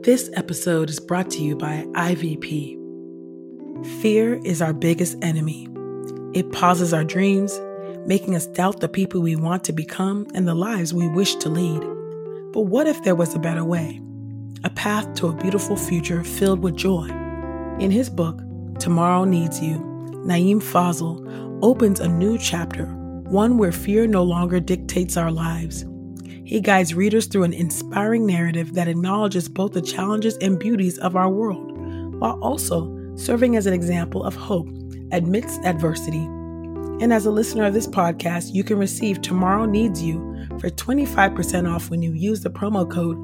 This episode is brought to you by IVP. Fear is our biggest enemy. It pauses our dreams, making us doubt the people we want to become and the lives we wish to lead. But what if there was a better way? A path to a beautiful future filled with joy. In his book, Tomorrow Needs You, Naeem Fazal opens a new chapter, one where fear no longer dictates our lives. He guides readers through an inspiring narrative that acknowledges both the challenges and beauties of our world, while also serving as an example of hope amidst adversity. And as a listener of this podcast, you can receive Tomorrow Needs You for 25% off when you use the promo code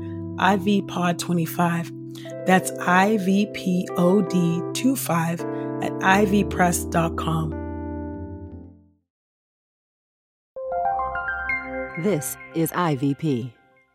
IVPOD25. That's IVPOD25 at ivpress.com. This is IVP.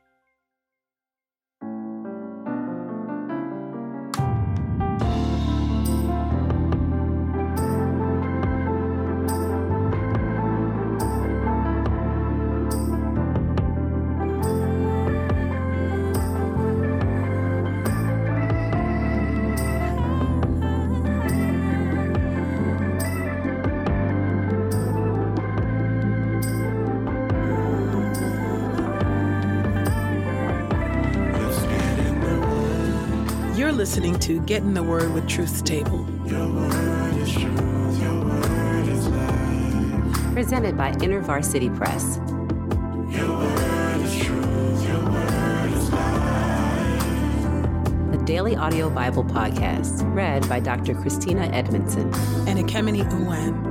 You're listening to Get in the Word with Truth's Table. Your word is truth, your word is life. Presented by InterVarsity Press. Your word is truth, your word is life. The Daily Audio Bible Podcast, read by Dr. Christina Edmondson. And Ekemini Uwan.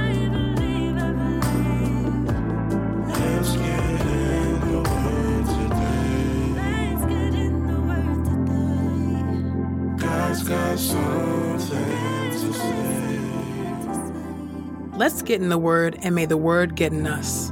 Let's get in the word today. God's got something to say. Let's get in the Word, and may the Word get in us.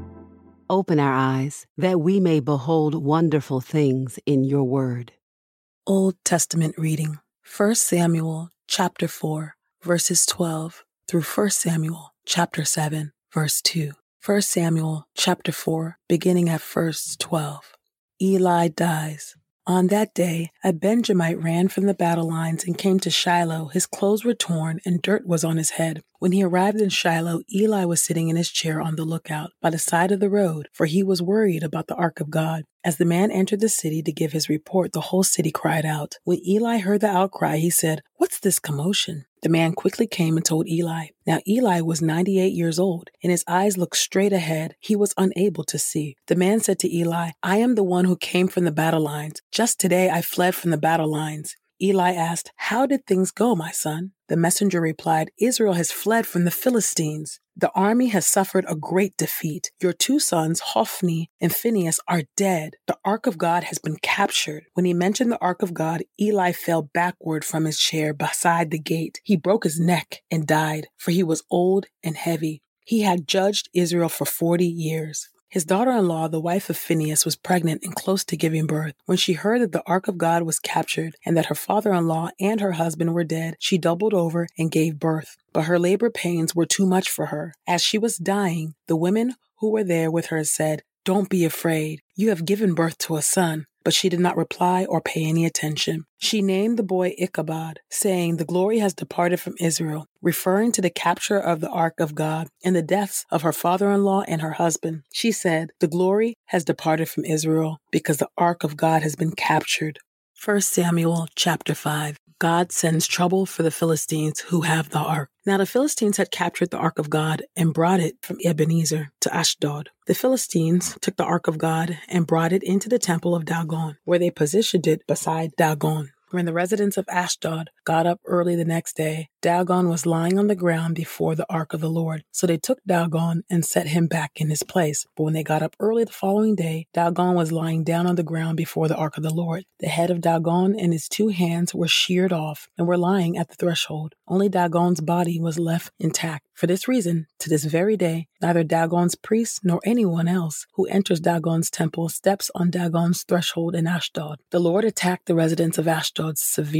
Open our eyes that we may behold wonderful things in your word. Old Testament reading, 1 Samuel chapter 4, verses 12 through 1 Samuel chapter 7, verse 2. 1 Samuel chapter 4, beginning at verse 12. Eli dies. On that day, a Benjamite ran from the battle lines and came to Shiloh. His clothes were torn and dirt was on his head. When he arrived in Shiloh, Eli was sitting in his chair on the lookout by the side of the road, for he was worried about the ark of God. As the man entered the city to give his report, the whole city cried out. When Eli heard the outcry, he said, "What's this commotion?" The man quickly came and told Eli. Now Eli was 98 years old, and his eyes looked straight ahead. He was unable to see. The man said to Eli, "I am the one who came from the battle lines. Just today I fled from the battle lines." Eli asked, "How did things go, my son?" The messenger replied, "Israel has fled from the Philistines. The army has suffered a great defeat. Your two sons, Hophni and Phinehas, are dead. The ark of God has been captured." When he mentioned the ark of God, Eli fell backward from his chair beside the gate. He broke his neck and died, for he was old and heavy. He had judged Israel for 40 years. His daughter-in-law, the wife of Phinehas, was pregnant and close to giving birth. When she heard that the ark of God was captured and that her father-in-law and her husband were dead, she doubled over and gave birth. But her labor pains were too much for her. As she was dying, the women who were there with her said, "Don't be afraid. You have given birth to a son." But she did not reply or pay any attention. She named the boy Ichabod, saying, "The glory has departed from Israel," referring to the capture of the ark of God and the deaths of her father-in-law and her husband. She said, "The glory has departed from Israel because the ark of God has been captured." 1 Samuel chapter 5. God sends trouble for the Philistines who have the ark. Now the Philistines had captured the ark of God and brought it from Ebenezer to Ashdod. The Philistines took the ark of God and brought it into the temple of Dagon, where they positioned it beside Dagon. When the residents of Ashdod got up early the next day, Dagon was lying on the ground before the ark of the Lord. So they took Dagon and set him back in his place. But when they got up early the following day, Dagon was lying down on the ground before the ark of the Lord. The head of Dagon and his two hands were sheared off and were lying at the threshold. Only Dagon's body was left intact. For this reason, to this very day, neither Dagon's priests nor anyone else who enters Dagon's temple steps on Dagon's threshold in Ashdod. The Lord attacked the residents of Ashdod severely.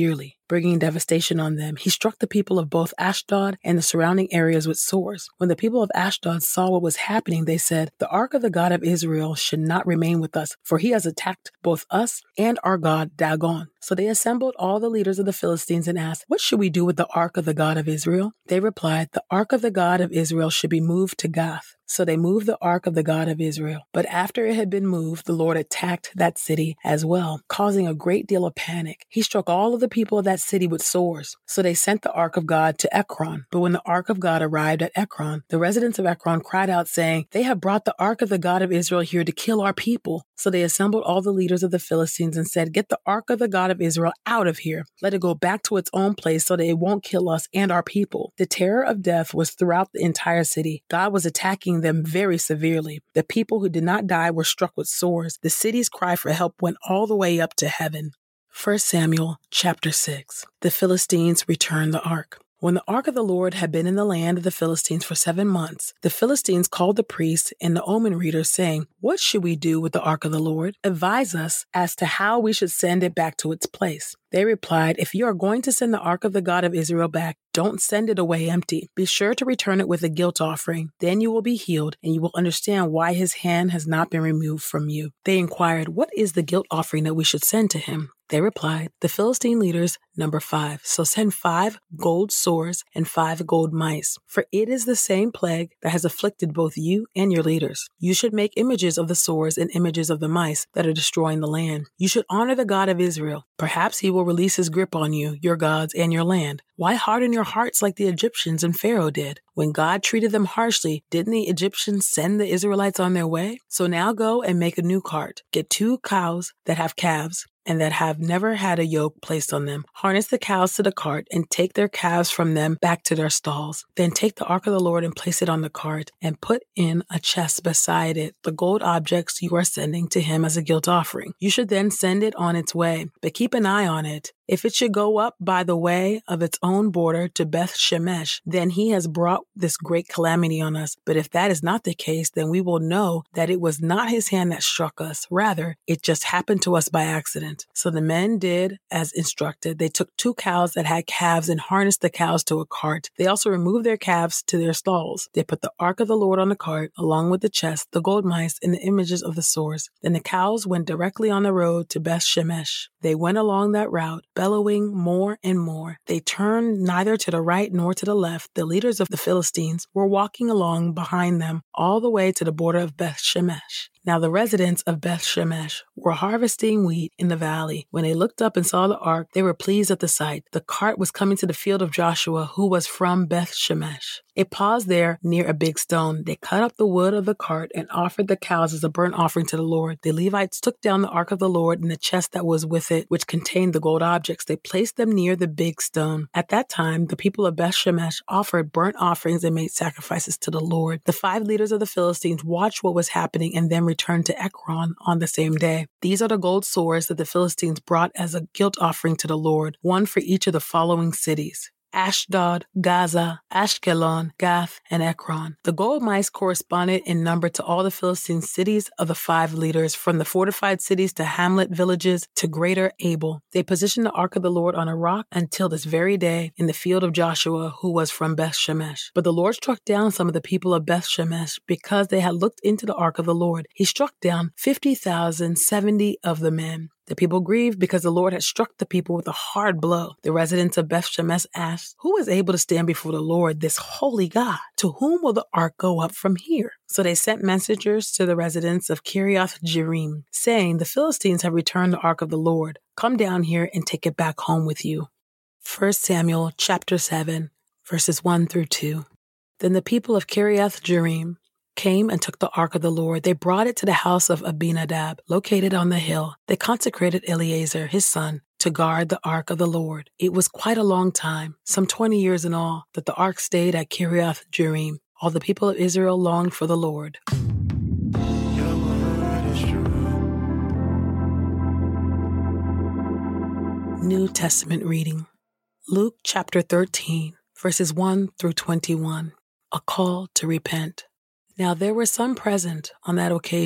bringing devastation on them. He struck the people of both Ashdod and the surrounding areas with swords. When the people of Ashdod saw what was happening, they said, "The ark of the God of Israel should not remain with us, for he has attacked both us and our God Dagon." So they assembled all the leaders of the Philistines and asked, "What should we do with the ark of the God of Israel?" They replied, "The ark of the God of Israel should be moved to Gath." So they moved the ark of the God of Israel. But after it had been moved, the Lord attacked that city as well, causing a great deal of panic. He struck all of the people of that city with swords. So they sent the ark of God to Ekron. But when the ark of God arrived at Ekron, the residents of Ekron cried out, saying, "They have brought the ark of the God of Israel here to kill our people." So they assembled all the leaders of the Philistines and said, "Get the ark of the God of Israel out of here. Let it go back to its own place so that it won't kill us and our people." The terror of death was throughout the entire city. God was attacking them very severely. The people who did not die were struck with swords. The city's cry for help went all the way up to heaven. 1 Samuel chapter 6. The Philistines returned the ark. When the ark of the Lord had been in the land of the Philistines for 7 months, the Philistines called the priests and the omen readers, saying, "What should we do with the ark of the Lord? Advise us as to how we should send it back to its place." They replied, "If you are going to send the ark of the God of Israel back, don't send it away empty. Be sure to return it with a guilt offering. Then you will be healed, and you will understand why his hand has not been removed from you." They inquired, "What is the guilt offering that we should send to him?" They replied, "The Philistine leaders number 5. So send 5 gold swords and 5 gold mice, for it is the same plague that has afflicted both you and your leaders. You should make images of the swords and images of the mice that are destroying the land. You should honor the God of Israel. Perhaps he will release his grip on you, your gods, and your land. Why harden your hearts like the Egyptians and Pharaoh did? When God treated them harshly, didn't the Egyptians send the Israelites on their way? So now go and make a new cart. Get 2 cows that have calves and that have never had a yoke placed on them. Harness the cows to the cart and take their calves from them back to their stalls. Then take the ark of the Lord and place it on the cart and put in a chest beside it the gold objects you are sending to him as a guilt offering. You should then send it on its way, but keep an eye on it. If it should go up by the way of its own border to Beth Shemesh, then he has brought this great calamity on us. But if that is not the case, then we will know that it was not his hand that struck us. Rather, it just happened to us by accident. So the men did as instructed. They took 2 cows that had calves and harnessed the cows to a cart. They also removed their calves to their stalls. They put the ark of the Lord on the cart, along with the chest, the gold mice, and the images of the swords. Then the cows went directly on the road to Beth Shemesh. They went along that route, bellowing more and more. They turned neither to the right nor to the left. The leaders of the Philistines were walking along behind them all the way to the border of Beth Shemesh. Now the residents of Beth Shemesh were harvesting wheat in the valley. When they looked up and saw the ark, they were pleased at the sight. The cart was coming to the field of Joshua, who was from Beth Shemesh. It paused there near a big stone. They cut up the wood of the cart and offered the cows as a burnt offering to the Lord. The Levites took down the ark of the Lord and the chest that was with it, which contained the gold objects. They placed them near the big stone. At that time, the people of Beth Shemesh offered burnt offerings and made sacrifices to the Lord. The 5 leaders of the Philistines watched what was happening and then returned to Ekron on the same day. These are the gold swords that the Philistines brought as a guilt offering to the Lord, one for each of the following cities: Ashdod, Gaza, Ashkelon, Gath, and Ekron. The gold mice corresponded in number to all the Philistine cities of the 5 leaders, from the fortified cities to hamlet villages to greater Abel. They positioned the ark of the Lord on a rock until this very day in the field of Joshua, who was from Beth Shemesh. But the Lord struck down some of the people of Beth Shemesh because they had looked into the ark of the Lord. He struck down 50,070 of the men. The people grieved because the Lord had struck the people with a hard blow. The residents of Beth Shemesh asked, "Who is able to stand before the Lord, this holy God? To whom will the ark go up from here?" So they sent messengers to the residents of Kiriath Jearim, saying, "The Philistines have returned the ark of the Lord. Come down here and take it back home with you." 1 Samuel chapter 7, verses 1 through 2. Then the people of Kiriath Jearim came and took the ark of the Lord. They brought it to the house of Abinadab, located on the hill. They consecrated Eleazar, his son, to guard the ark of the Lord. It was quite a long time, some 20 years in all, that the ark stayed at Kiriath Jearim. All the people of Israel longed for the Lord. Your word is true. New Testament reading. Luke chapter 13, verses 1 through 21. A call to repent. Now there were some present on that occasion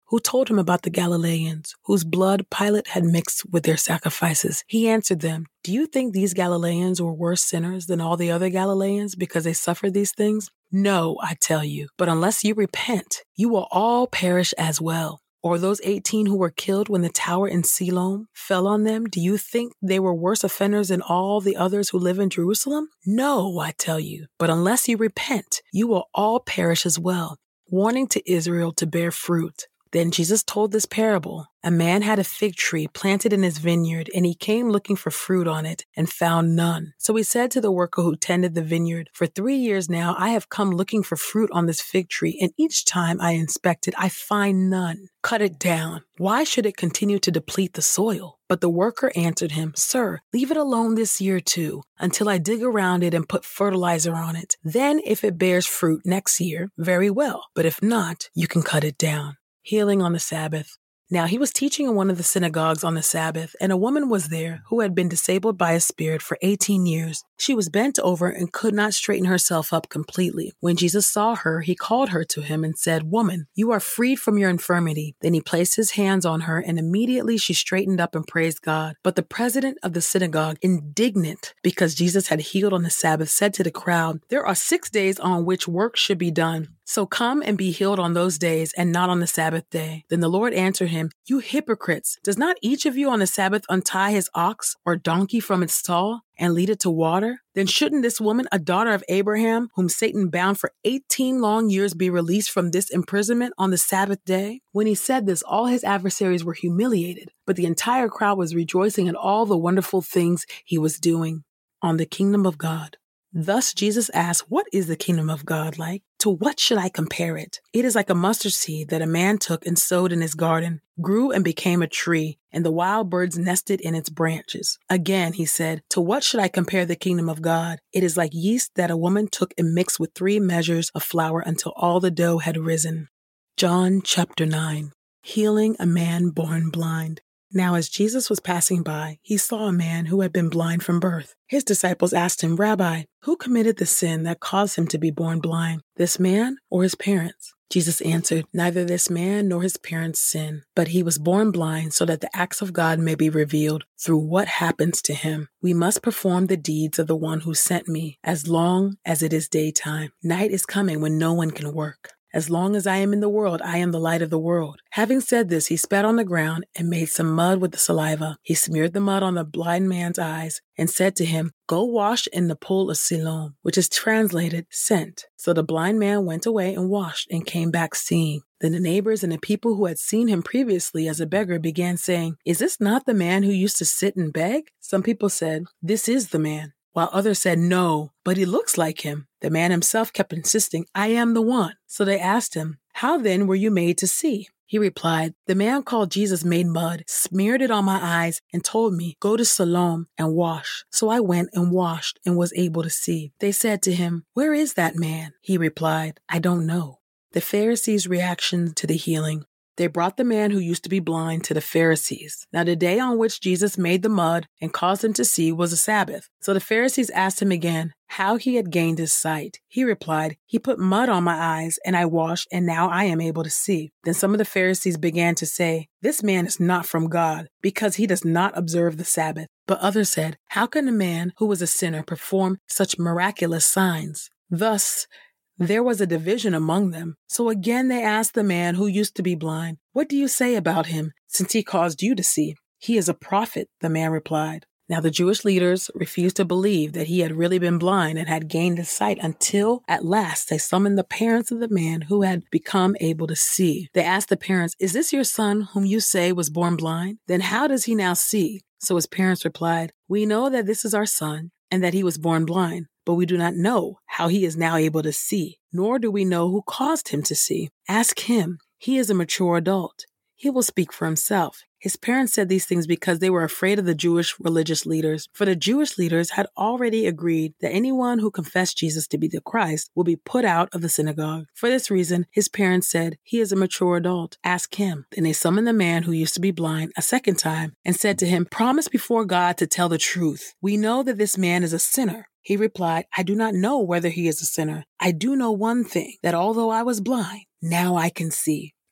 who told him about the Galileans, whose blood Pilate had mixed with their sacrifices. He answered them, "Do you think these Galileans were worse sinners than all the other Galileans because they suffered these things? No, I tell you, but unless you repent, you will all perish as well. Or those 18 who were killed when the tower in Siloam fell on them, do you think they were worse offenders than all the others who live in Jerusalem? No, I tell you, but unless you repent, you will all perish as well." Warning to Israel to bear fruit. Then Jesus told this parable. A man had a fig tree planted in his vineyard, and he came looking for fruit on it and found none. So he said to the worker who tended the vineyard, "For 3 years now I have come looking for fruit on this fig tree, and each time I inspect it, I find none. Cut it down. Why should it continue to deplete the soil?" But the worker answered him, "Sir, leave it alone this year too, until I dig around it and put fertilizer on it. Then if it bears fruit next year, very well. But if not, you can cut it down." Healing on the Sabbath. Now he was teaching in one of the synagogues on the Sabbath, and a woman was there who had been disabled by a spirit for 18 years. She was bent over and could not straighten herself up completely. When Jesus saw her, he called her to him and said, "Woman, you are freed from your infirmity." Then he placed his hands on her, and immediately she straightened up and praised God. But the president of the synagogue, indignant because Jesus had healed on the Sabbath, said to the crowd, "There are 6 days on which work should be done. So come and be healed on those days and not on the Sabbath day." Then the Lord answered him, "You hypocrites, does not each of you on the Sabbath untie his ox or donkey from its stall and lead it to water? Then shouldn't this woman, a daughter of Abraham, whom Satan bound for 18 long years, be released from this imprisonment on the Sabbath day?" When he said this, all his adversaries were humiliated, but the entire crowd was rejoicing at all the wonderful things he was doing. On the kingdom of God. Thus Jesus asked, "What is the kingdom of God like? To what should I compare it? It is like a mustard seed that a man took and sowed in his garden, grew and became a tree, and the wild birds nested in its branches." Again, he said, "To what should I compare the kingdom of God? It is like yeast that a woman took and mixed with 3 measures of flour until all the dough had risen." John chapter 9. Healing a man born blind. Now as Jesus was passing by, he saw a man who had been blind from birth. His disciples asked him, "Rabbi, who committed the sin that caused him to be born blind, this man or his parents?" Jesus answered, "Neither this man nor his parents sinned, but he was born blind so that the acts of God may be revealed through what happens to him. We must perform the deeds of the one who sent me as long as it is daytime. Night is coming when no one can work. As long as I am in the world, I am the light of the world." Having said this, he spat on the ground and made some mud with the saliva. He smeared the mud on the blind man's eyes and said to him, "Go wash in the pool of Siloam," which is translated sent. So the blind man went away and washed and came back seeing. Then the neighbors and the people who had seen him previously as a beggar began saying, "Is this not the man who used to sit and beg?" Some people said, "This is the man," while others said, "No, but he looks like him." The man himself kept insisting, "I am the one." So they asked him, "How then were you made to see?" He replied, "The man called Jesus made mud, smeared it on my eyes, and told me, 'Go to Siloam and wash.' So I went and washed and was able to see." They said to him, "Where is that man?" He replied, "I don't know." The Pharisees' reaction to the healing. They brought the man who used to be blind to the Pharisees. Now the day on which Jesus made the mud and caused him to see was a Sabbath. So the Pharisees asked him again how he had gained his sight. He replied, "He put mud on my eyes, and I washed, and now I am able to see." Then some of the Pharisees began to say, "This man is not from God, because he does not observe the Sabbath." But others said, "How can a man who was a sinner perform such miraculous signs?" Thus, there was a division among them. So again they asked the man who used to be blind, "What do you say about him, since he caused you to see?" "He is a prophet," the man replied. Now the Jewish leaders refused to believe that he had really been blind and had gained his sight until at last they summoned the parents of the man who had become able to see. They asked the parents, "Is this your son whom you say was born blind? Then how does he now see?" So his parents replied, "We know that this is our son and that he was born blind, but we do not know how he is now able to see, nor do we know who caused him to see. Ask him. He is a mature adult. He will speak for himself." His parents said these things because they were afraid of the Jewish religious leaders, for the Jewish leaders had already agreed that anyone who confessed Jesus to be the Christ will be put out of the synagogue. For this reason, his parents said, "He is a mature adult. Ask him." Then they summoned the man who used to be blind a second time and said to him, "Promise before God to tell the truth. We know that this man is a sinner." He replied, "I do not know whether he is a sinner. I do know one thing, that although I was blind, now I can see."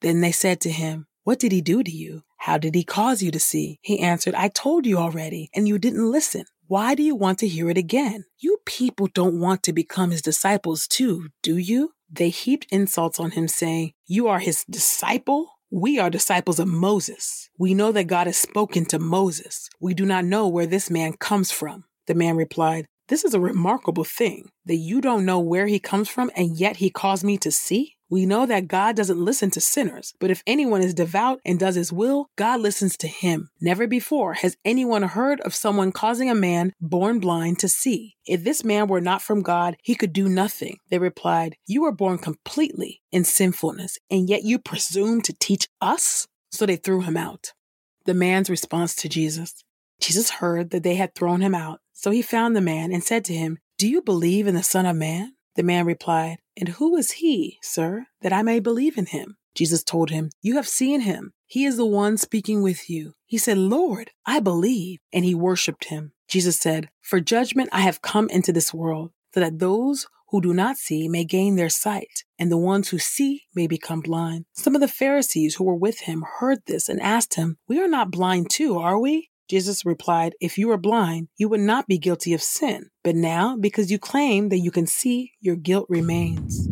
Then they said to him, "What did he do to you? How did he cause you to see?" He answered, "I told you already, and you didn't listen. Why do you want to hear it again? You people don't want to become his disciples too, do you?" They heaped insults on him, saying, "You are his disciple? We are disciples of Moses. We know that God has spoken to Moses. We do not know where this man comes from." The man replied, "This is a remarkable thing, that you don't know where he comes from, and yet he caused me to see. We know that God doesn't listen to sinners, but if anyone is devout and does his will, God listens to him. Never before has anyone heard of someone causing a man born blind to see. If this man were not from God, he could do nothing." They replied, "You were born completely in sinfulness, and yet you presume to teach us?" So they threw him out. The man's response to Jesus. Jesus heard that they had thrown him out, so he found the man and said to him, "Do you believe in the Son of Man?" The man replied, "And who is he, sir, that I may believe in him?" Jesus told him, "You have seen him. He is the one speaking with you." He said, "Lord, I believe," and he worshipped him. Jesus said, "For judgment I have come into this world, so that those who do not see may gain their sight, and the ones who see may become blind." Some of the Pharisees who were with him heard this and asked him, "We are not blind too, are we?" Jesus replied, "If you were blind, you would not be guilty of sin. But now, because you claim that you can see, your guilt remains."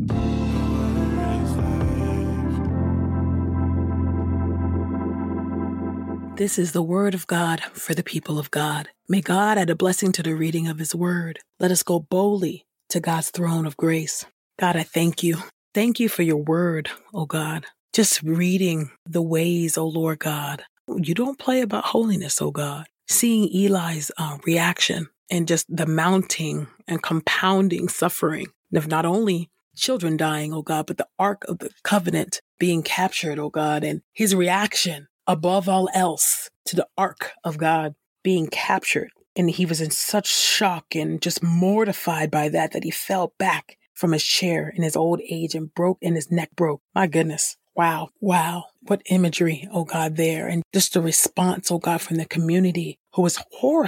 This is the word of God for the people of God. May God add a blessing to the reading of his word. Let us go boldly to God's throne of grace. God, I thank you. Thank you for your word, oh God. Just reading the ways, oh Lord God. You don't play about holiness, oh God. Seeing Eli's reaction and just the mounting and compounding suffering of not only children dying, oh God, but the Ark of the Covenant being captured, oh God, and his reaction above all else to the Ark of God being captured. And he was in such shock and just mortified by that he fell back from his chair in his old age and his neck broke. My goodness. Wow. What imagery, oh God, there. And just the response, oh God, from the community who was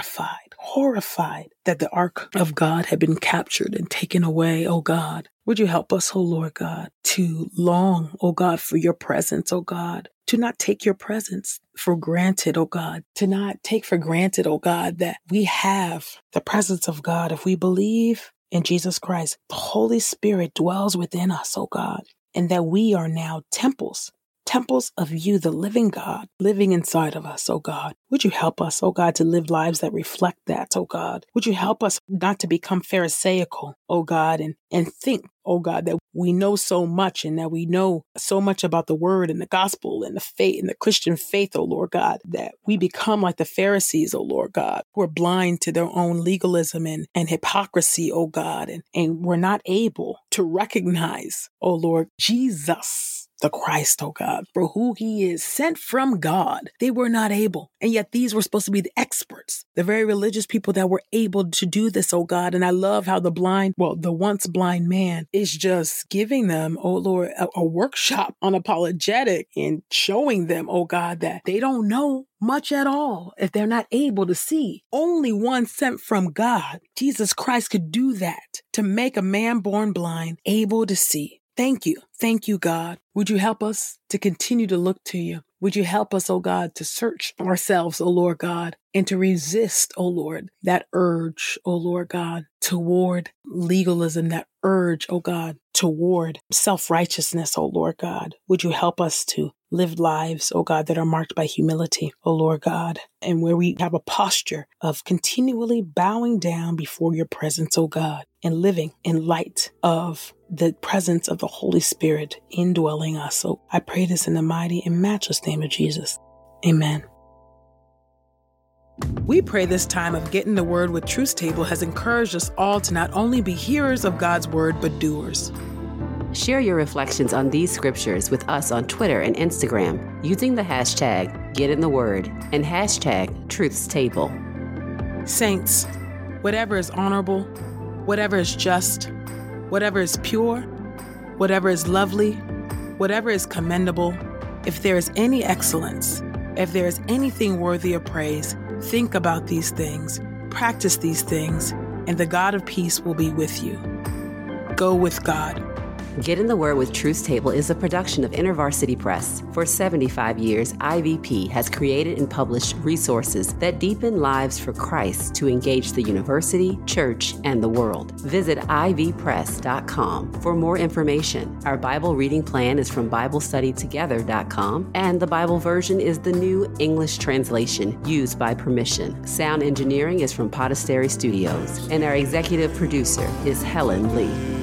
horrified that the Ark of God had been captured and taken away, oh God. Would you help us, oh Lord God, to long, oh God, for your presence, oh God, to not take your presence for granted, oh God, to not take for granted, oh God, that we have the presence of God. If we believe in Jesus Christ, the Holy Spirit dwells within us, oh God. And that we are now temples of you, the living God, living inside of us, oh God. Would you help us, oh God, to live lives that reflect that, oh God? Would you help us not to become pharisaical, oh God, and think, oh God, that we know so much and that we know so much about the word and the gospel and the faith and the Christian faith, oh Lord God, that we become like the Pharisees, oh Lord God, who are blind to their own legalism and hypocrisy, oh God, and we're not able to recognize, oh Lord, Jesus, the Christ, oh God, for who he is, sent from God. They were not able. And yet these were supposed to be the experts, the very religious people that were able to do this, oh God. And I love how the once blind man is just giving them, oh Lord, a workshop on apologetic and showing them, oh God, that they don't know much at all if they're not able to see. Only one sent from God, Jesus Christ, could do that, to make a man born blind able to see. Thank you. Thank you, God. Would you help us to continue to look to you? Would you help us, oh God, to search ourselves, oh Lord God, and to resist, oh Lord, that urge, oh Lord God, toward legalism, that urge, oh God, toward self-righteousness, oh Lord God. Would you help us to live lives, oh God, that are marked by humility, oh Lord God, and where we have a posture of continually bowing down before your presence, oh God, and living in light of the presence of the Holy Spirit indwelling us. So I pray this in the mighty and matchless name of Jesus. Amen. We pray this time of Getting the Word with Truth Table has encouraged us all to not only be hearers of God's word, but doers. Share your reflections on these scriptures with us on Twitter and Instagram using the hashtag #GetInTheWord and hashtag #TruthsTable. Saints, whatever is honorable, whatever is just, whatever is pure, whatever is lovely, whatever is commendable, if there is any excellence, if there is anything worthy of praise, think about these things, practice these things, and the God of peace will be with you. Go with God. Get in the Word with Truth's Table is a production of InterVarsity Press. For 75 years, IVP has created and published resources that deepen lives for Christ to engage the university, church, and the world. Visit ivpress.com for more information. Our Bible reading plan is from BibleStudyTogether.com, and the Bible version is the New English Translation used by permission. Sound engineering is from Podastery Studios, and our executive producer is Helen Lee.